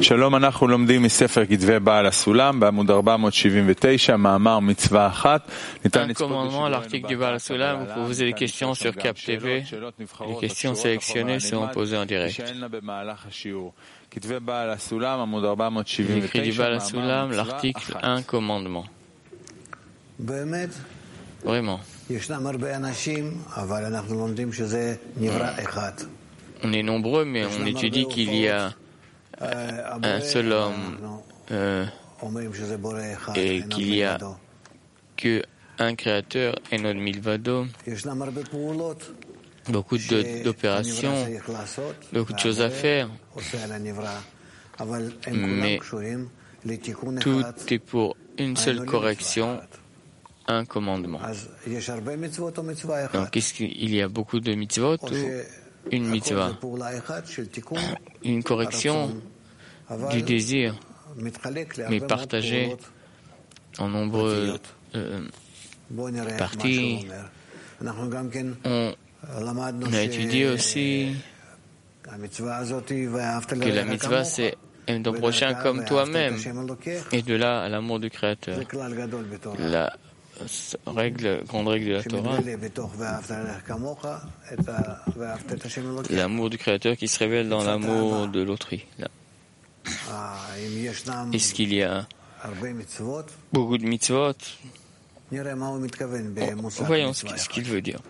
שלום, אנחנו לומדים מספר כתבי בעל הסולם, בעמוד 479, מאמר מצווה אחת. Un commandement, l'article du Baal Sulam, vous pouvez poser des questions sur Cap TV. Les questions sélectionnées seront posées en direct. L'écrit du Baal Sulam, l'article 1, commandement. Vraiment. On est nombreux, mais on étudie qu'il y a un seul homme et qu'il n'y a qu'un créateur et notre milvado. Beaucoup d'opérations, beaucoup de choses à faire, mais tout est pour une seule correction, un commandement. Donc, est-ce qu'il y a beaucoup de mitzvot ou une mitzvah? Une correction du désir, mais partagée en nombreuses parties. On a étudié aussi que la mitzvah, c'est aime ton prochain comme toi-même, et de là à l'amour du Créateur. La grande règle de la Torah, l'amour du Créateur qui se révèle dans l'amour de l'autrui. Est-ce qu'il y a beaucoup de mitzvot? Voyons ce qu'il veut dire.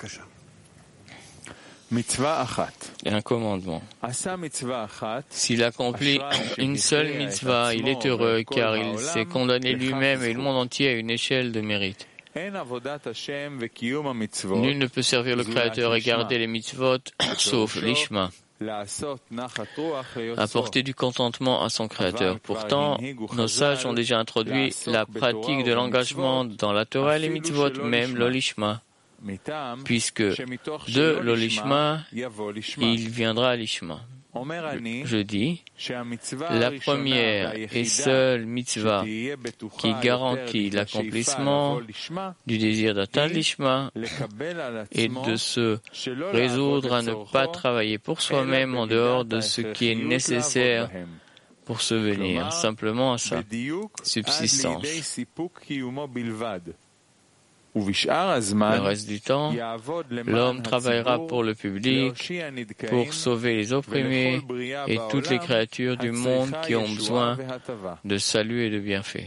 Un commandement. S'il accomplit une seule mitzvah, il est heureux car il s'est condamné lui-même et le monde entier à une échelle de mérite. Nul ne peut servir le Créateur et garder les mitzvot sauf l'ishma. Apporter du contentement à son Créateur. Pourtant, nos sages ont déjà introduit la pratique de l'engagement dans la Torah et les mitzvot, même l'olishma. Puisque de l'olishma, il viendra l'ishma. Je dis, la première et seule mitzvah qui garantit l'accomplissement du désir d'atteindre l'ishma et de se résoudre à ne pas travailler pour soi-même en dehors de ce qui est nécessaire pour se venir simplement à sa subsistance. Le reste du temps, l'homme travaillera pour le public, pour sauver les opprimés et toutes les créatures du monde qui ont besoin de salut et de bienfaits.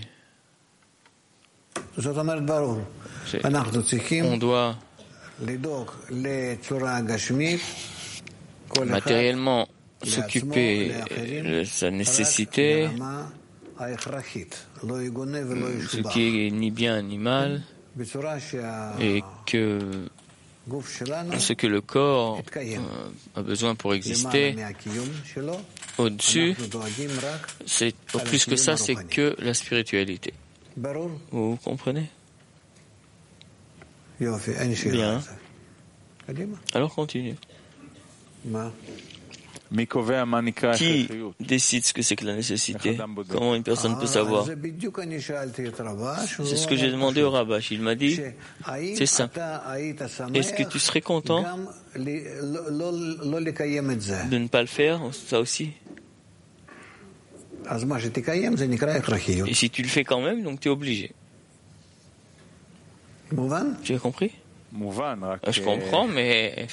On doit matériellement s'occuper de sa nécessité, ce qui est ni bien ni mal, et que ce que le corps a besoin pour exister, au-dessus, au plus que ça, c'est que la spiritualité. Vous comprenez? Bien. Alors continue. Qui décide ce que c'est que la nécessité? Comment une personne peut savoir? C'est ce que j'ai demandé au Rabash. Il m'a dit, c'est ça. Est-ce que tu serais content de ne pas le faire, ça aussi? Et si tu le fais quand même, donc tu es obligé. Tu as compris? Je comprends, mais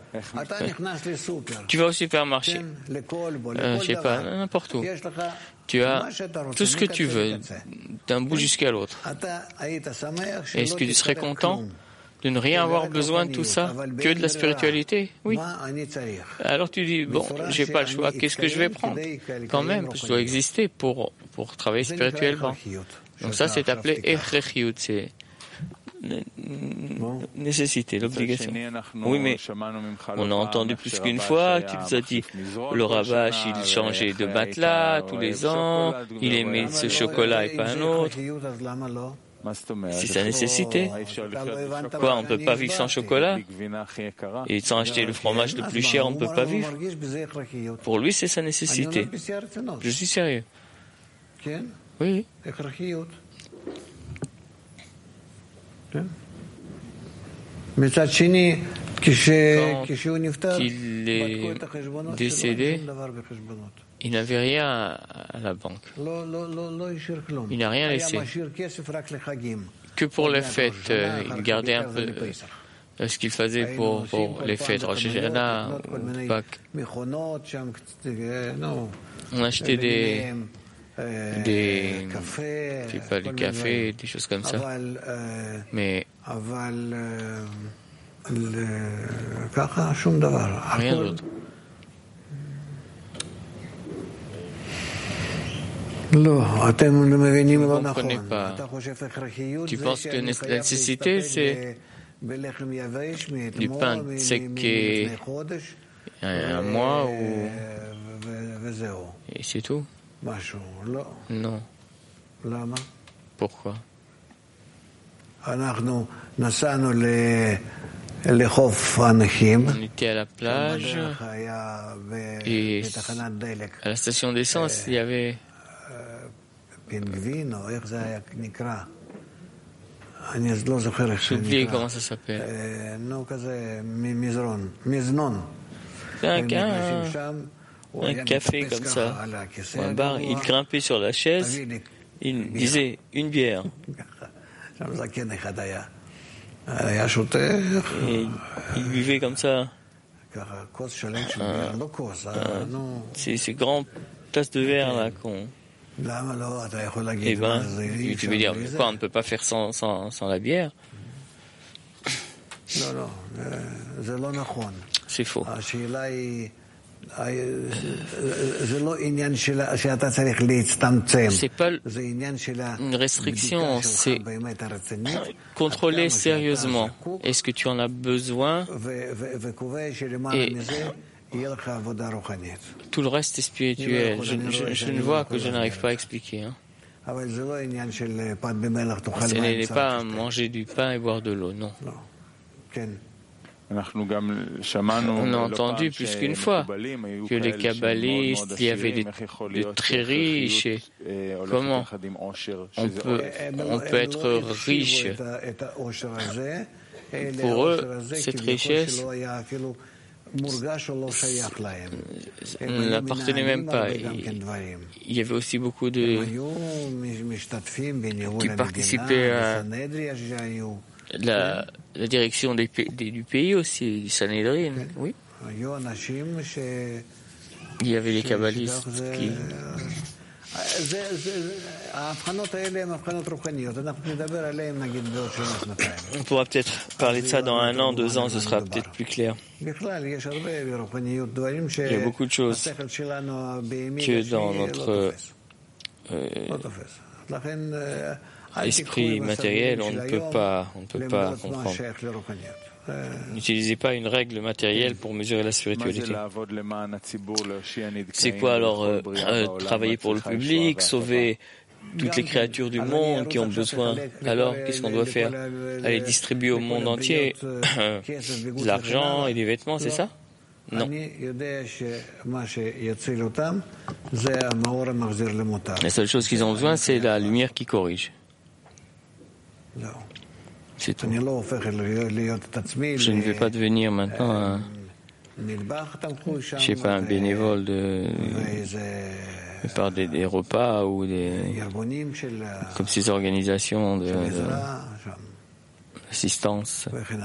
tu vas au supermarché, je sais pas, n'importe où. Tu as tout ce que tu veux, d'un bout jusqu'à l'autre. Est-ce que tu serais content de ne rien avoir besoin de tout ça, que de la spiritualité? Oui. Alors tu dis, bon, j'ai pas le choix, qu'est-ce que je vais prendre? Quand même, je dois exister pour travailler spirituellement. Donc ça, c'est appelé echrechiyut, c'est nécessité, l'obligation. Oui, mais on a entendu plus qu'une fois, tu nous as dit, le Rabash, il changeait de matelas tous les ans, il aimait ce chocolat et pas un autre. C'est sa nécessité. Quoi, on ne peut pas vivre sans chocolat? Et sans acheter le fromage le plus cher, on ne peut pas vivre? Pour lui, c'est sa nécessité. Je suis sérieux. Oui. Quand il est décédé, Il n'avait rien à la banque. Il n'a rien laissé. Que pour les fêtes, il gardait un peu ce qu'il faisait pour les fêtes, Rosh Hashanah ou Pâques. On achetait des pas du café, des choses comme ça. Mais rien d'autre. Vous ne comprenez pas. Tu penses que la nécessité, c'est du pain sec et un mois et c'est tout? Non. Pourquoi? On était à la plage et à la station d'essence, il y avait j'ai oublié comment ça s'appelle. C'est un café comme ça, un bar. Il grimpait sur la chaise, il disait une bière. Et il buvait comme ça. Ces grandes tasses de verre là qu'on. Eh ben, tu veux dire, quoi, on ne peut pas faire sans la bière? C'est faux. C'est pas une restriction, c'est contrôler sérieusement. Est-ce que tu en as besoin? Et tout le reste est spirituel. Je ne vois que je n'arrive pas à expliquer. Ce n'est pas manger du pain et boire de l'eau, non. On a entendu plus qu'une fois que les kabbalistes, il y avait des très riches. Et comment on peut être riche? Pour eux, cette richesse ne l'appartenait même pas. Il y avait aussi beaucoup qui participaient à la direction du pays aussi, du Sanhedrin, oui. Il y avait les kabbalistes qui... On pourra peut-être parler de ça dans 1 an, 2 ans, ce sera peut-être plus clair. Il y a beaucoup de choses que dans notre esprit matériel, on ne peut pas comprendre. N'utilisez pas une règle matérielle pour mesurer la spiritualité. C'est quoi alors travailler pour le public, sauver toutes les créatures du monde qui ont besoin? Alors, qu'est-ce qu'on doit faire? Aller distribuer au monde entier de l'argent et des vêtements, c'est ça? Non. La seule chose qu'ils ont besoin, c'est la lumière qui corrige. C'est tout. Je ne vais pas devenir maintenant un bénévole par des repas ou comme ces organisations d'assistance.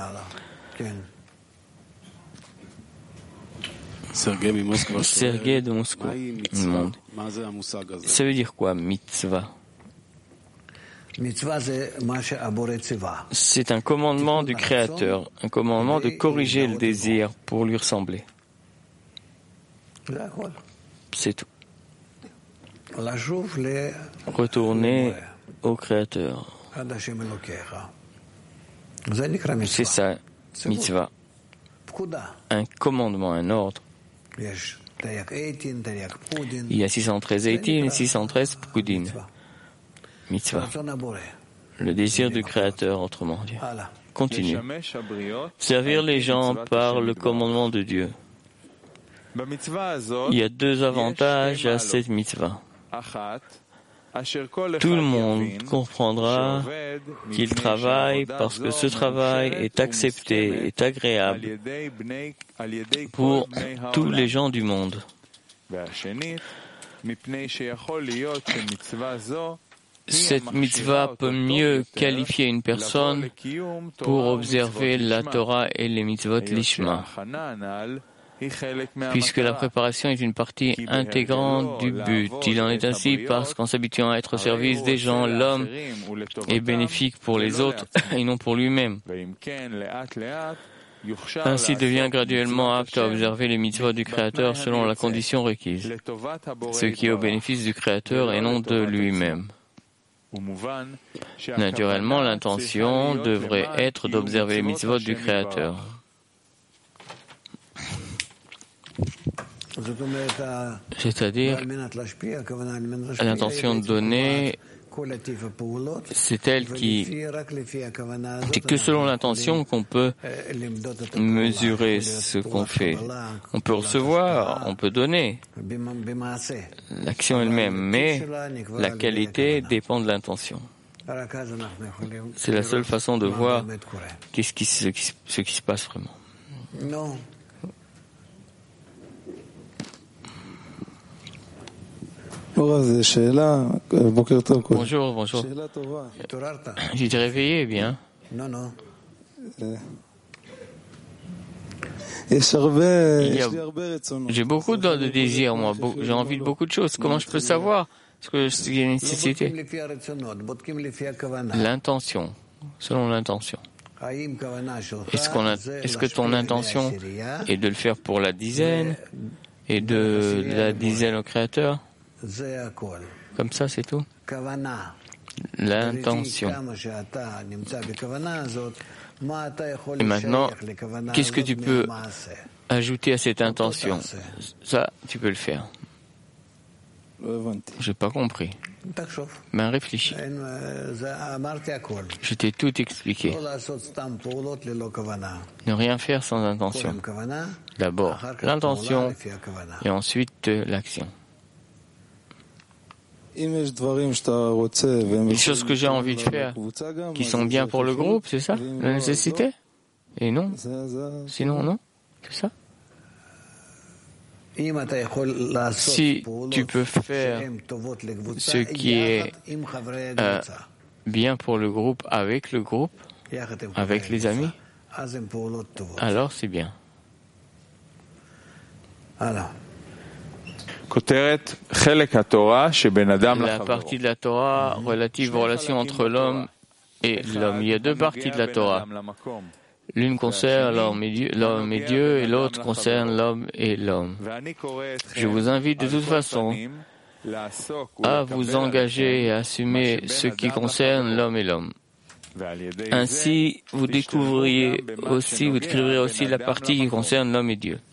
Sergei de Moscou. Ça veut dire quoi, mitzvah? C'est un commandement du Créateur, un commandement de corriger le désir pour lui ressembler. C'est tout. Retourner au Créateur. C'est ça, mitzvah. Un commandement, un ordre. Il y a 613 Eitin et 613 Pkudin. Mitzvah. Le désir du Créateur, autrement dit. Continue. Servir les gens par le commandement de Dieu. Il y a 2 avantages à cette mitzvah. Tout le monde comprendra qu'il travaille parce que ce travail est accepté, est agréable pour tous les gens du monde. Cette mitzvah peut mieux qualifier une personne pour observer la Torah et les mitzvot lishma, puisque la préparation est une partie intégrante du but. Il en est ainsi parce qu'en s'habituant à être au service des gens, l'homme est bénéfique pour les autres et non pour lui-même. Ainsi devient graduellement apte à observer les mitzvot du Créateur selon la condition requise, ce qui est au bénéfice du Créateur et non de lui-même. Naturellement, l'intention devrait être d'observer les mitzvot du Créateur. C'est-à-dire, l'intention donnée, c'est elle qui... C'est que selon l'intention qu'on peut mesurer ce qu'on fait. On peut recevoir, on peut donner l'action elle-même, mais la qualité dépend de l'intention. C'est la seule façon de voir ce qui se passe vraiment. Bonjour. Tu t'es réveillé, bien? J'ai beaucoup de désirs, moi. J'ai envie de beaucoup de choses. Comment je peux savoir ce que c'est une nécessité? L'intention, selon l'intention. Est-ce que ton intention est de le faire pour la dizaine et de la dizaine au Créateur? Comme ça, c'est tout. L'intention. Et maintenant, qu'est-ce que tu peux ajouter à cette intention? Ça, tu peux le faire. Je n'ai pas compris. Mais réfléchis. Je t'ai tout expliqué. Ne rien faire sans intention. D'abord l'intention et ensuite l'action. Les choses que j'ai envie de faire, qui sont bien pour le groupe, c'est ça, la nécessité? Et non. Sinon, non. C'est ça. Si tu peux faire ce qui est bien pour le groupe, avec les amis, alors c'est bien. La partie de la Torah relative aux relations entre l'homme et l'homme. Il y a deux parties de la Torah. L'une concerne l'homme et Dieu et l'autre concerne l'homme et l'homme. Je vous invite de toute façon à vous engager et à assumer ce qui concerne l'homme et l'homme. Ainsi, vous découvrirez aussi la partie qui concerne l'homme et Dieu.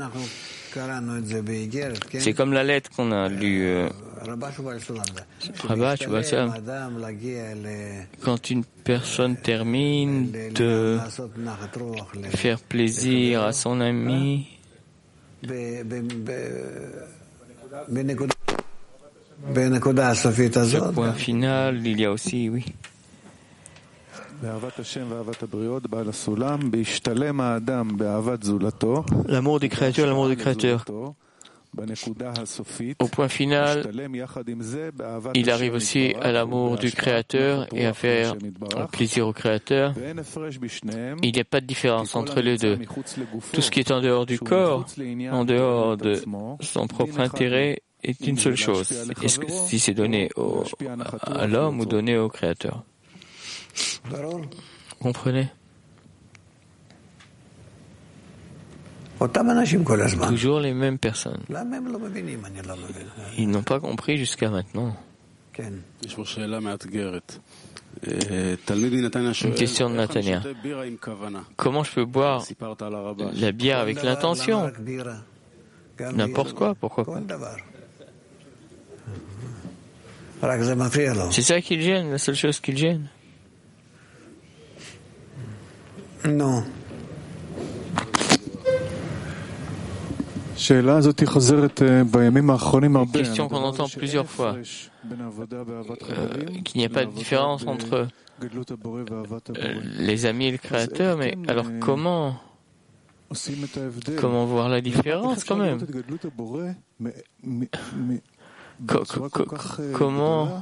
C'est comme la lettre qu'on a lue, Rabba Shubal Salam. Quand une personne termine de faire plaisir à son ami, ce point final, il y a aussi, oui. L'amour du Créateur. Au point final, il arrive aussi à l'amour du Créateur et à faire plaisir au Créateur. Il n'y a pas de différence entre les deux. Tout ce qui est en dehors du corps, en dehors de son propre intérêt, est une seule chose. Est-ce que si c'est donné à l'homme ou donné au Créateur? Vous comprenez? Toujours les mêmes personnes. Ils n'ont pas compris jusqu'à maintenant. Une question de Nathania. Comment je peux boire la bière avec l'intention? N'importe quoi, pourquoi pas? C'est ça qui le gêne, la seule chose qui le gêne. Non. Une question qu'on entend plusieurs fois, qu'il n'y a pas de différence entre les amis et le Créateur, mais alors comment voir la différence quand même? Comment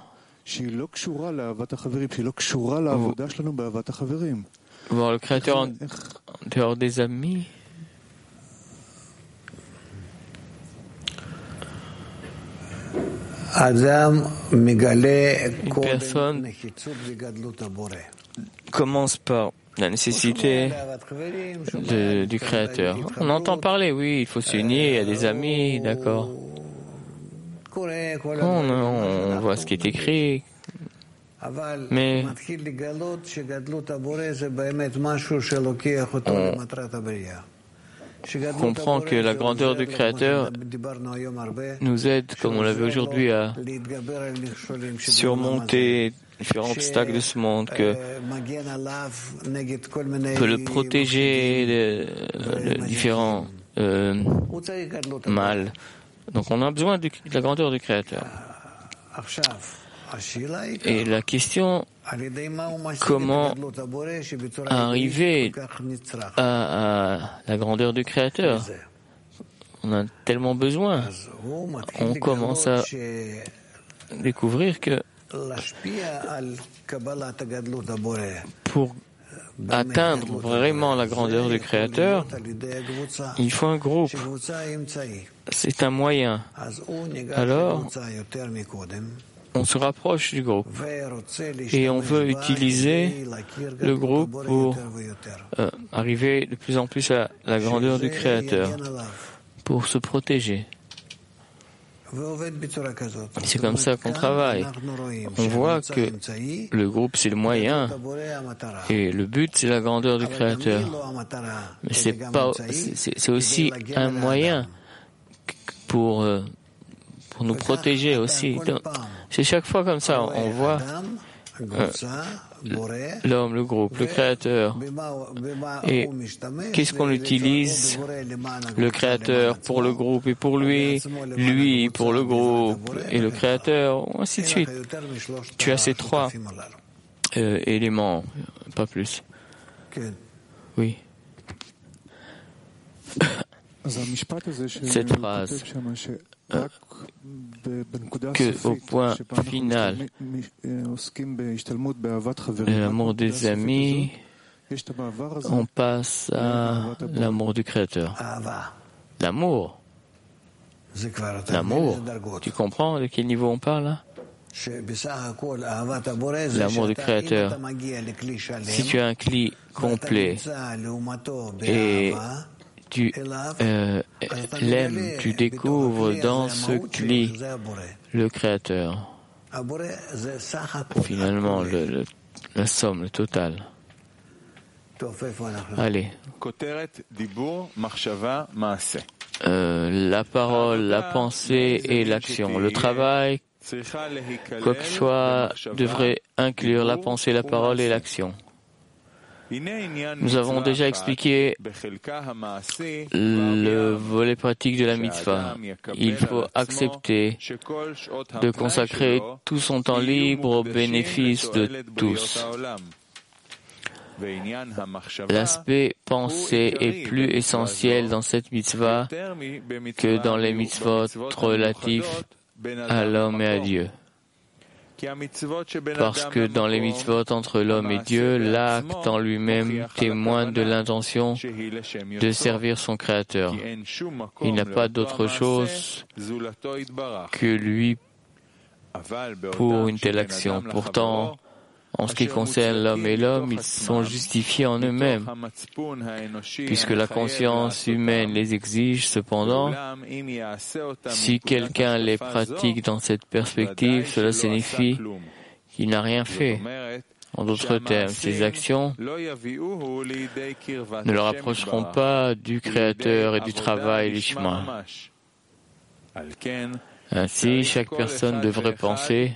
voir le Créateur en dehors des amis? Une personne commence par la nécessité du Créateur. On entend parler, oui, il faut s'unir, il y a des amis, d'accord. On voit ce qui est écrit, mais on comprend que la grandeur du Créateur nous aide, comme on l'a vu aujourd'hui, à surmonter différents obstacles de ce monde, que peut le protéger de différents mal. Donc on a besoin de la grandeur du Créateur. Et la question, comment arriver à la grandeur du Créateur? On a tellement besoin. On commence à découvrir que pour atteindre vraiment la grandeur du Créateur, il faut un groupe. C'est un moyen. Alors, on se rapproche du groupe et on veut utiliser le groupe pour arriver de plus en plus à la grandeur du Créateur, pour se protéger. C'est comme ça qu'on travaille. On voit que le groupe, c'est le moyen et le but, c'est la grandeur du Créateur. Mais c'est aussi un moyen pour nous protéger aussi. Donc, c'est chaque fois comme ça. On voit l'homme, le groupe, le Créateur. Et qu'est-ce qu'on utilise? Le Créateur pour le groupe et pour lui, lui pour le groupe et le Créateur, ainsi de suite. Tu as ces trois éléments, pas plus. Oui. Cette phrase que au point final, l'amour des amis, on passe à l'amour du Créateur. L'amour. L'amour. Tu comprends de quel niveau on parle là? L'amour du Créateur. Si tu as un cli complet et tu l'aimes, tu découvres dans ce cli le Créateur. Finalement, la somme, le total. Allez. La parole, la pensée et l'action. Le travail, quoi que soit, devrait inclure la pensée, la parole et l'action. Nous avons déjà expliqué le volet pratique de la mitzvah. Il faut accepter de consacrer tout son temps libre au bénéfice de tous. L'aspect pensée est plus essentiel dans cette mitzvah que dans les mitzvot relatifs à l'homme et à Dieu. Parce que dans les mitzvot entre l'homme et Dieu, l'acte en lui-même témoigne de l'intention de servir son Créateur. Il n'y a pas d'autre chose que lui pour une telle action. Pourtant, en ce qui concerne l'homme et l'homme, ils sont justifiés en eux-mêmes, puisque la conscience humaine les exige. Cependant, si quelqu'un les pratique dans cette perspective, cela signifie qu'il n'a rien fait. En d'autres termes, ces actions ne le rapprocheront pas du Créateur et du travail lishma. Ainsi, chaque personne devrait penser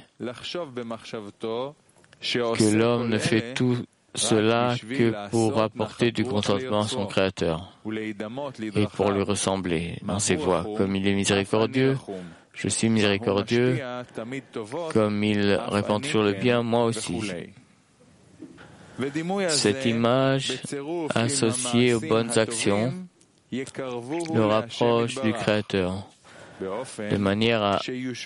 que l'homme ne fait tout cela que pour apporter du contentement à son Créateur et pour lui ressembler dans ses voies. Comme il est miséricordieux, je suis miséricordieux. Comme il répand toujours le bien, moi aussi. Cette image associée aux bonnes actions le rapproche du Créateur. de manière à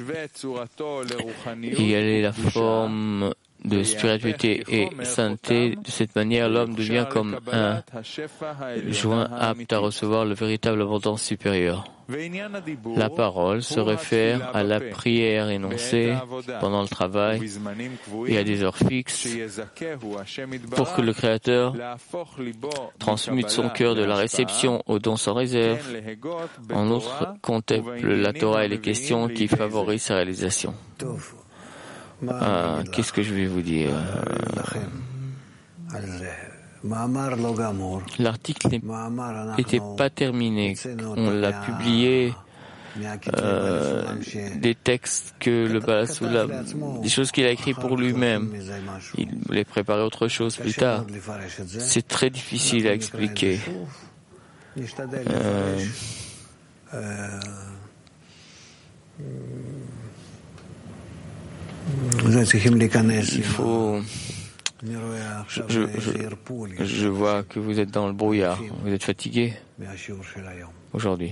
égaler la forme de spiritualité et sainteté. De cette manière, l'homme devient comme un joint apte à recevoir le véritable abondance supérieure. La parole se réfère à la prière énoncée pendant le travail et à des heures fixes pour que le Créateur transmute son cœur de la réception au don sans réserve. En outre, contemple la Torah et les questions qui favorisent sa réalisation. Qu'est-ce que je vais vous dire? L'article n'était pas terminé. On l'a publié, des textes que le Baal HaSulam, des choses qu'il a écrites pour lui-même. Il voulait préparer autre chose plus tard. C'est très difficile à expliquer. Il faut... Je vois que vous êtes dans le brouillard. Vous êtes fatigué aujourd'hui.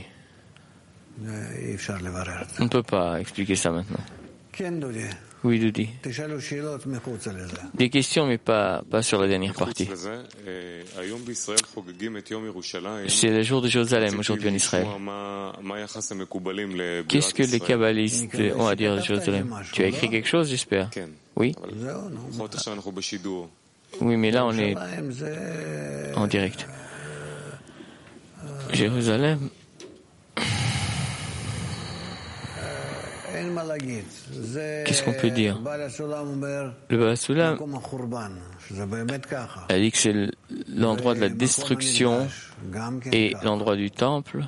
On ne peut pas expliquer ça maintenant. Oui, Doudi. Des questions, mais pas sur la dernière partie. C'est le jour de Jérusalem aujourd'hui en Israël. Qu'est-ce que les kabbalistes ont à dire de Jérusalem? Tu as écrit quelque chose, j'espère? Oui? Oui, mais là on est en direct. Jérusalem. Qu'est-ce qu'on peut dire? Le Baal HaSulam a dit que c'est l'endroit de la destruction et l'endroit du temple.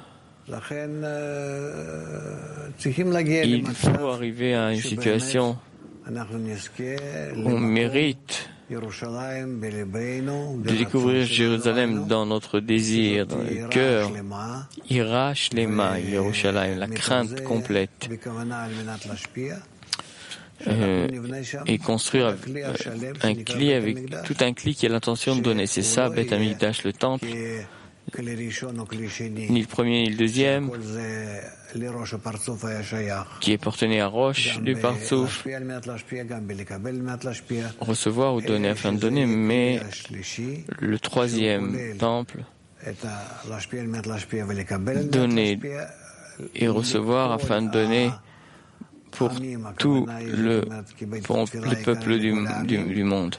Il faut arriver à une situation où on mérite de découvrir Jérusalem dans notre désir, dans le cœur. Ira Shlema, Yerushalayim, la crainte complète. Et construire tout un cli qui a l'intention de donner. C'est ça, Beth Amikdash, le temple. Ni le premier ni le deuxième, qui est porté à Roche du Partsouf, recevoir ou donner afin de donner, mais le troisième temple, donner et recevoir afin de donner pour tout le peuple du monde.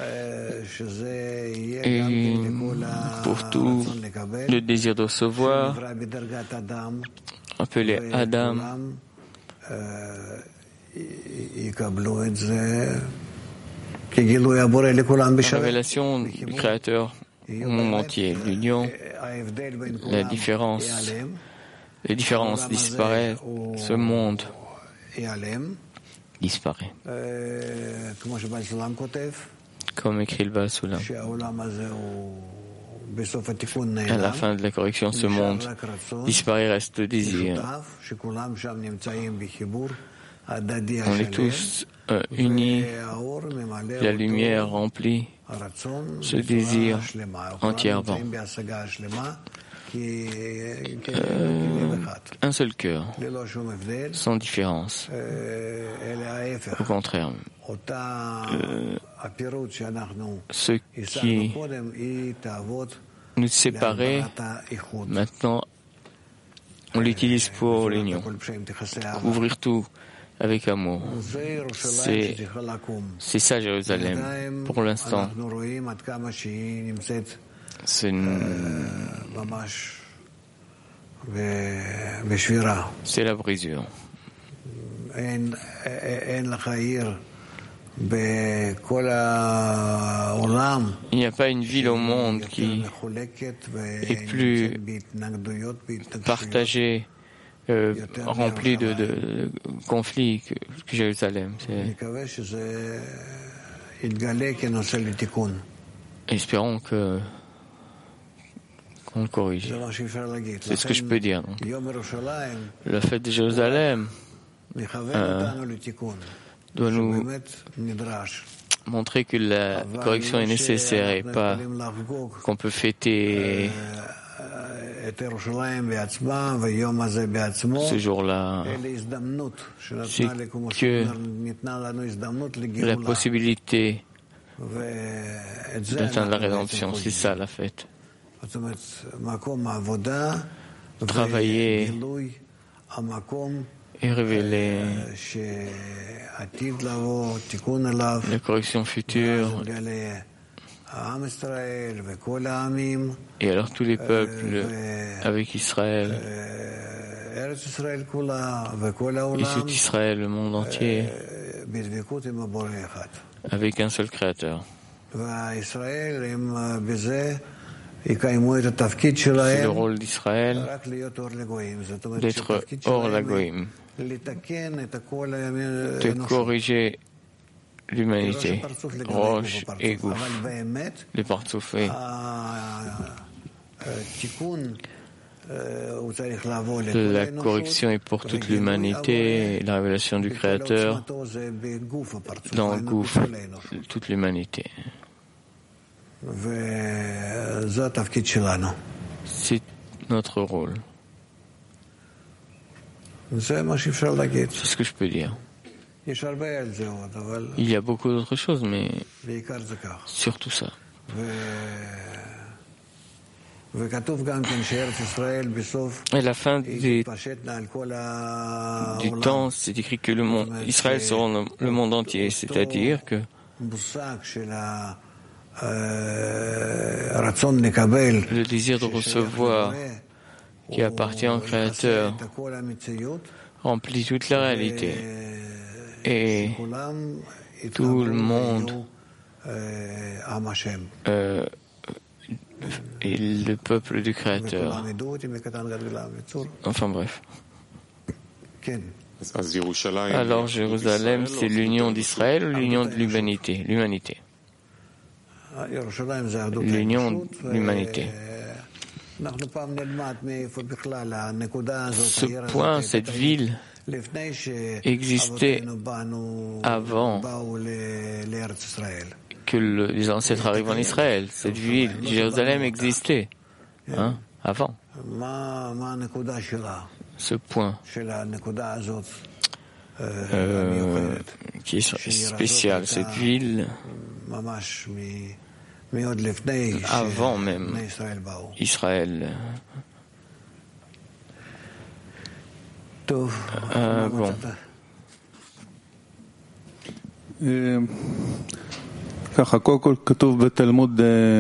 Et pour tout le désir de recevoir, appelé Adam, la révélation du Créateur au monde entier, l'union, les différences disparaissent, ce monde disparaît. Comme écrit le Baal HaSulam. À la fin de la correction, ce monde disparaît, reste le désir. On est tous unis, la lumière remplit ce désir entièrement. Un seul cœur, sans différence. Au contraire, ce qui nous séparait, maintenant, on l'utilise pour l'union. Couvrir tout avec amour. C'est ça, Jérusalem. Pour l'instant, c'est la brisure. Il n'y a pas une ville au monde qui est plus partagée, remplie de conflits que Jérusalem. Espérons qu'on le corrige. C'est ce que je peux dire. Donc. La fête de Jérusalem doit nous montrer que la correction est nécessaire et pas qu'on peut fêter ce jour-là, c'est que la possibilité d'atteindre la rédemption, c'est ça la fête. Travailler et révéler la correction future. Et alors tous les peuples avec Israël, et tout Israël, le monde entier, avec un seul Créateur. C'est le rôle d'Israël d'être hors la Goïm, de corriger l'humanité, roche et gouffre, les partsoufés. La correction est pour toute l'humanité, la révélation du Créateur dans le gouffre, toute l'humanité. C'est notre rôle. C'est ce que je peux dire. Il y a beaucoup d'autres choses, mais surtout ça. Et à la fin du temps, c'est écrit que le monde, Israël sera le monde entier, c'est-à-dire que le désir de recevoir qui appartient au Créateur remplit toute la réalité et tout le monde est le peuple du Créateur. Enfin bref. Alors Jérusalem, c'est l'union d'Israël ou l'union de l'humanité? L'humanité. L'union de l'humanité. Ce point, cette ville, existait avant que les ancêtres arrivent en Israël. Cette ville, Jérusalem, existait avant. Ce point qui est spécial, cette ville, avant même Israël. Bon. Talmud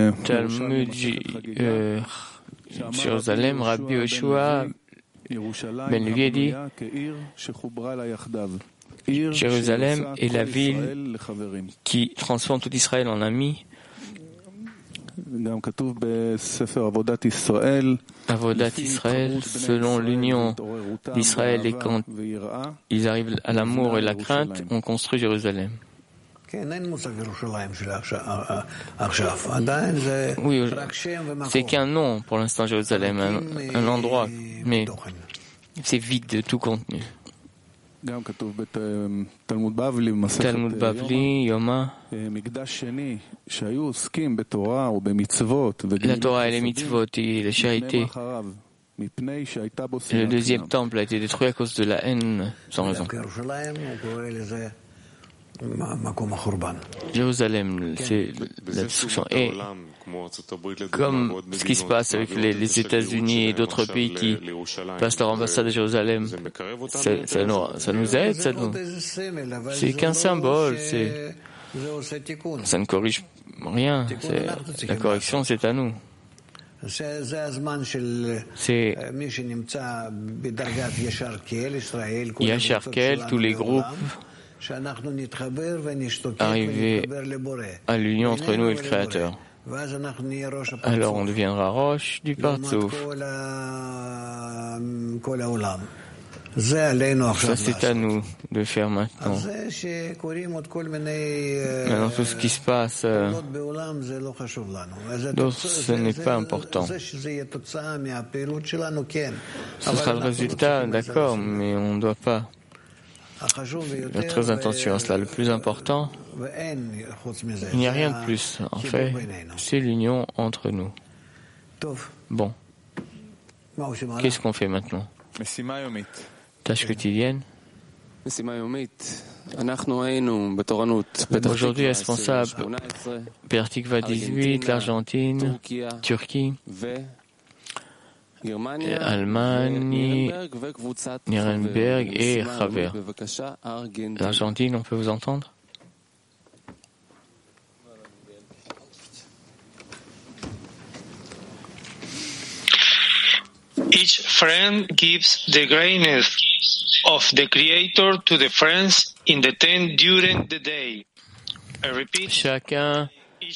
Jérusalem, Rabbi Yoshua Ben Levi dit Jérusalem est la ville qui transforme tout Israël en amis. Avodat Israël, selon l'union d'Israël, et quand ils arrivent à l'amour et la crainte, on construit Jérusalem. Oui, c'est qu'un nom pour l'instant, Jérusalem, un endroit, mais c'est vide de tout contenu. Talmud Bavli, Yoma, la Torah et les mitzvot et la charité. Le deuxième temple a été détruit à cause de la haine sans raison. Jérusalem, c'est la destruction. Et comme ce qui se passe avec les États-Unis et d'autres pays qui passent leur ambassade à Jérusalem, ça nous aide, c'est qu'un symbole, ça ne corrige rien. La correction, c'est à nous. C'est Yachar Kel, tous les groupes arriver à l'union entre nous et le Créateur. Alors on deviendra roche du Partsouf. Ça, c'est à nous de faire maintenant. Maintenant, tout ce qui se passe, d'autres, ce n'est pas important. Ce sera le résultat, d'accord, mais on ne doit pas faire très attention à cela. Le plus important, il n'y a rien de plus. En fait, c'est l'union entre nous. Bon. Qu'est-ce qu'on fait maintenant? Tâche quotidienne. Aujourd'hui, responsable Pertikva 18, l'Argentine, Turquie, Allemagne, Nuremberg et Haver. L'Argentine, on peut vous entendre? Each friend gives the greatness of the Creator to the friends in the tent during the day. I repeat. Chacun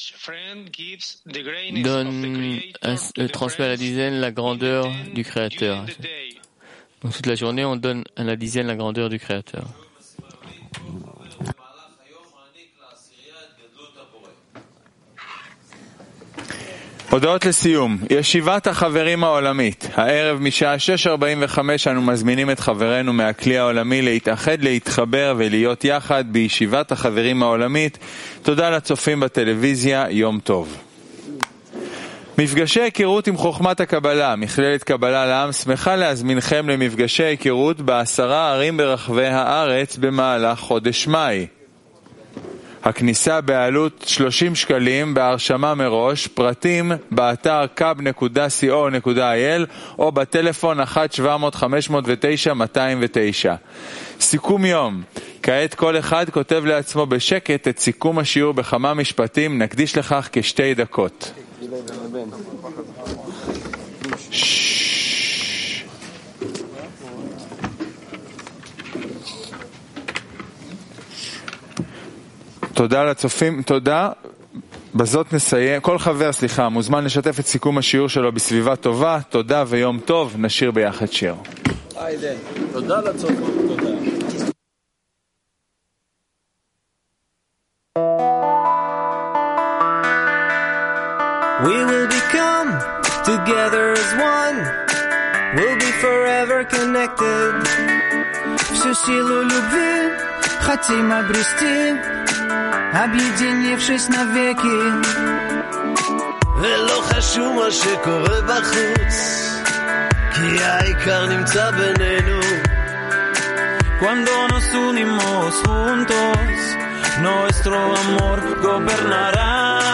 transmet à la dizaine la grandeur du Créateur. Donc toute la journée, on donne à la dizaine la grandeur du Créateur. הודעות לסיום. ישיבת החברים העולמית. הערב משעה 6:45 אנו מזמינים את חברינו מהכלי העולמי להתאחד, להתחבר ולהיות יחד בישיבת החברים העולמית. תודה לצופים בטלוויזיה, יום טוב. מפגשי היכרות עם חוכמת הקבלה. מכללת קבלה לעם שמחה להזמינכם למפגשי היכרות ב10 ערים ברחבי הארץ במהלך חודש מאי. הכניסה בעלות 30 שקלים בהרשמה מראש, פרטים באתר kab.co.il או בטלפון 1-700-509-209. סיכום יום. כעת כל אחד כותב לעצמו בשקט את סיכום השיעור בכמה משפטים, נקדיש לכך כ2 דקות. תודה לצופים, תודה. בזאת נסיים. כל חבר, מוזמן לשתף את סיכום השיעור שלו בסביבה טובה. תודה ויום טוב. נשיר ביחד שיר. תודה לצופים, תודה. We will become together as one. We'll be forever connected. Всю силу любви хотим обрести, объединившись навеки. ולא חשוב מה שקורה בחוץ, כי העיקר נמצא בינינו. Cuando nos unimos juntos, nuestro amor gobernará.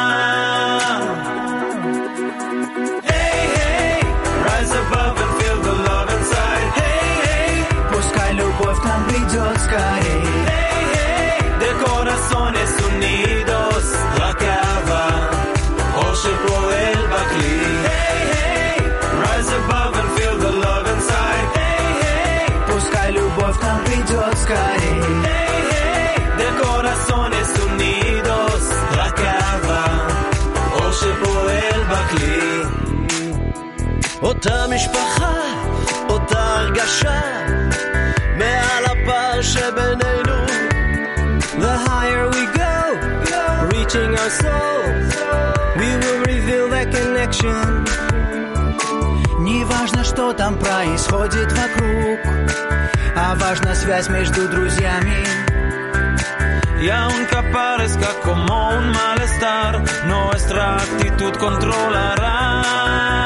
Hey, hey, rise above and feel the love inside. Hey, hey, пускай любовь к нам придет скорей. Corazones unidos, רק אהבה, אור שפועל בכלי. Hey, hey, rise above and feel the love inside. Hey, hey, пускай любовь к нам придет скорей. Hey, hey, de corazones unidos, רק אהבה, אור שפועל בכלי. אותה משפחה, אותה הרגשה, מעל הפער שבינינו. The higher we go, reaching our soul, we will reveal that connection. Не важно, что там происходит вокруг, а важна связь между друзьями. Y aunque parezca como un malestar, nuestra actitud controlará.